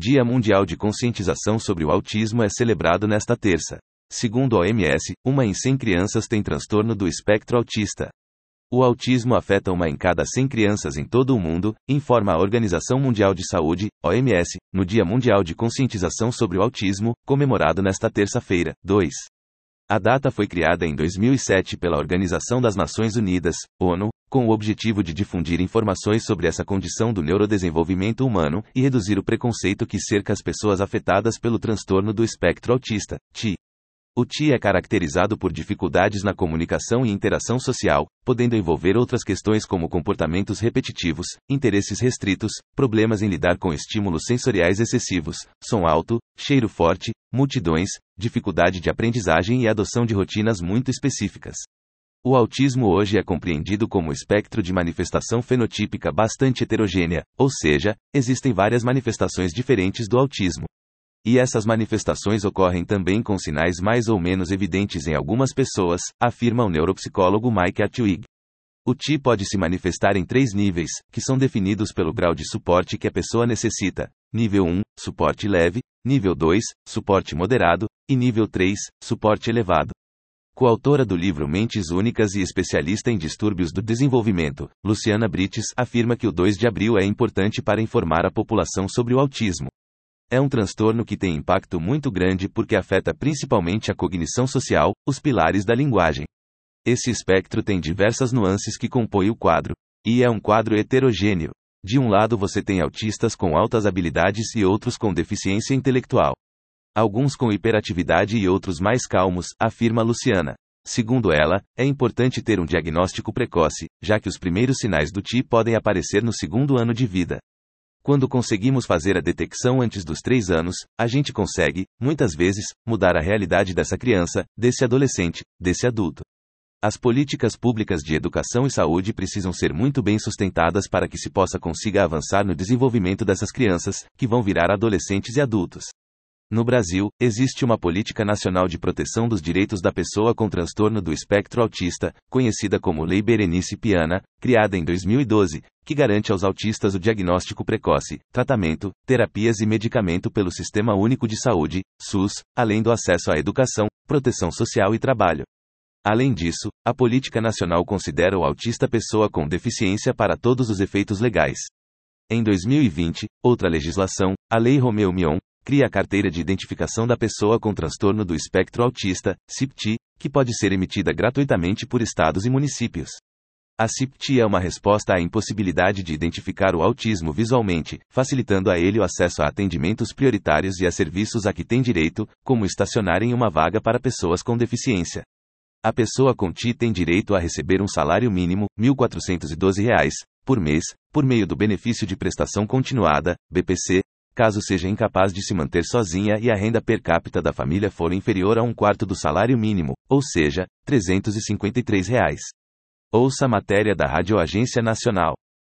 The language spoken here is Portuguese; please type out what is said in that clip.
Dia Mundial de Conscientização sobre o Autismo é celebrado nesta terça. Segundo a OMS, 1 em 100 crianças tem transtorno do espectro autista. O autismo afeta 1 em cada 100 crianças em todo o mundo, informa a Organização Mundial de Saúde, OMS, no Dia Mundial de Conscientização sobre o Autismo, comemorado nesta terça-feira, 2. A data foi criada em 2007 pela Organização das Nações Unidas, ONU, com o objetivo de difundir informações sobre essa condição do neurodesenvolvimento humano e reduzir o preconceito que cerca as pessoas afetadas pelo transtorno do espectro autista, TI. O TI é caracterizado por dificuldades na comunicação e interação social, podendo envolver outras questões como comportamentos repetitivos, interesses restritos, problemas em lidar com estímulos sensoriais excessivos, som alto, cheiro forte, multidões, dificuldade de aprendizagem e adoção de rotinas muito específicas. O autismo hoje é compreendido como espectro de manifestação fenotípica bastante heterogênea, ou seja, existem várias manifestações diferentes do autismo. E essas manifestações ocorrem também com sinais mais ou menos evidentes em algumas pessoas, afirma o neuropsicólogo Mike Atwig. O TI pode se manifestar em 3 níveis, que são definidos pelo grau de suporte que a pessoa necessita. Nível 1, suporte leve, nível 2, suporte moderado, e nível 3, suporte elevado. Coautora do livro Mentes Únicas e especialista em distúrbios do desenvolvimento, Luciana Brites afirma que o 2 de abril é importante para informar a população sobre o autismo. É um transtorno que tem impacto muito grande porque afeta principalmente a cognição social, os pilares da linguagem. Esse espectro tem diversas nuances que compõem o quadro. E é um quadro heterogêneo. De um lado você tem autistas com altas habilidades e outros com deficiência intelectual. Alguns com hiperatividade e outros mais calmos, afirma Luciana. Segundo ela, é importante ter um diagnóstico precoce, já que os primeiros sinais do TI podem aparecer no 2º ano de vida. Quando conseguimos fazer a detecção antes dos 3 anos, a gente consegue, muitas vezes, mudar a realidade dessa criança, desse adolescente, desse adulto. As políticas públicas de educação e saúde precisam ser muito bem sustentadas para que se consiga avançar no desenvolvimento dessas crianças, que vão virar adolescentes e adultos. No Brasil, existe uma Política Nacional de Proteção dos Direitos da Pessoa com Transtorno do Espectro Autista, conhecida como Lei Berenice Piana, criada em 2012, que garante aos autistas o diagnóstico precoce, tratamento, terapias e medicamento pelo Sistema Único de Saúde, SUS, além do acesso à educação, proteção social e trabalho. Além disso, a Política Nacional considera o autista pessoa com deficiência para todos os efeitos legais. Em 2020, outra legislação, a Lei Romeu-Mion, cria a Carteira de Identificação da Pessoa com Transtorno do Espectro Autista, CIPT, que pode ser emitida gratuitamente por estados e municípios. A CIPT é uma resposta à impossibilidade de identificar o autismo visualmente, facilitando a ele o acesso a atendimentos prioritários e a serviços a que tem direito, como estacionar em uma vaga para pessoas com deficiência. A pessoa com TI tem direito a receber um salário mínimo, R$ 1.412, por mês, por meio do Benefício de Prestação Continuada, BPC, caso seja incapaz de se manter sozinha e a renda per capita da família for inferior a 1/4 do salário mínimo, ou seja, R$ 353. Ouça a matéria da Rádio Agência Nacional.